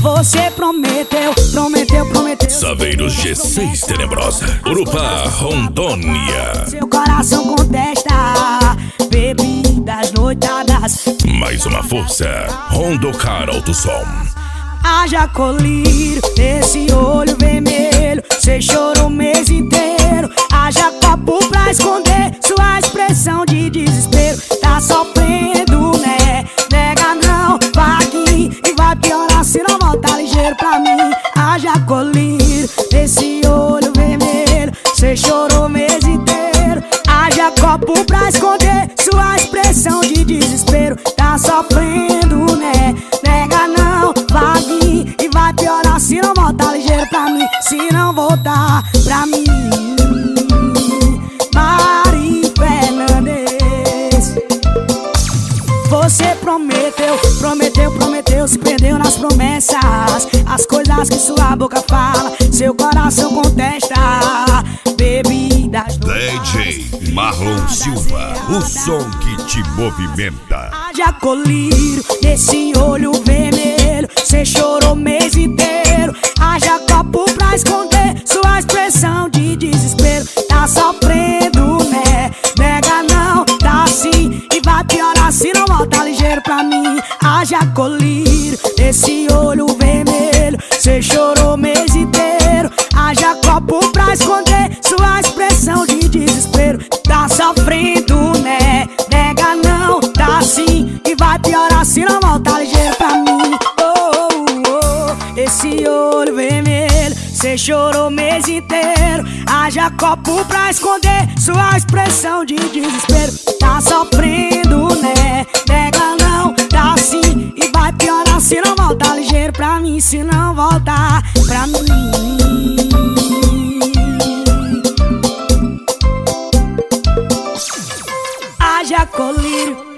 Você prometeu. Saveiros G6 Tenebrosa, Urupá, Rondônia. Seu coração contesta bebidas noitadas. Mais uma força, Rondocar Alto Som. Haja colírio nesse olho vermelho. Cê chorou o mês inteiro. Haja copo pra esconder sua expressão de desespero. Tá sofrendo, né? Nega não, vaguinho. E vai piorar se não voltar ligeiro pra mim. Haja colírio nesse olho vermelho. Cê chorou o mês inteiro. Haja copo pra esconder sua expressão de desespero. Tá sofrendo, né? Nega não, vaguinho. E vai piorar se não voltar ligeiro pra mim. Se não voltar pra mim. Mari Fernandes. Você prometeu, se perdeu nas promessas. As coisas que sua boca fala, seu coração contesta. Bebidas DJ Marlon Silva, o som que te movimenta. Haja colírio nesse olho vermelho. Cê chorou o mês inteiro. Haja copo pra esconder sua expressão de desespero. Tá sofrendo, né? Nega não, tá assim. E vai piorar se não voltar ligeiro pra mim. Haja colírio nesse olho vermelho. Cê chorou o mês inteiro. Haja copo pra esconder sua expressão de desespero. Tá sofrendo, né? Nega não, tá assim. E vai piorar se não voltar ligeiro pra mim. Oh, oh, oh. Esse olho vermelho. Cê chorou o mês inteiro. Haja copo pra esconder sua expressão de desespero. Tá sofrendo, né? Nega não, tá assim. E vai piorar se não voltar ligeiro pra mim. Se não voltar pra mim. Haja colírio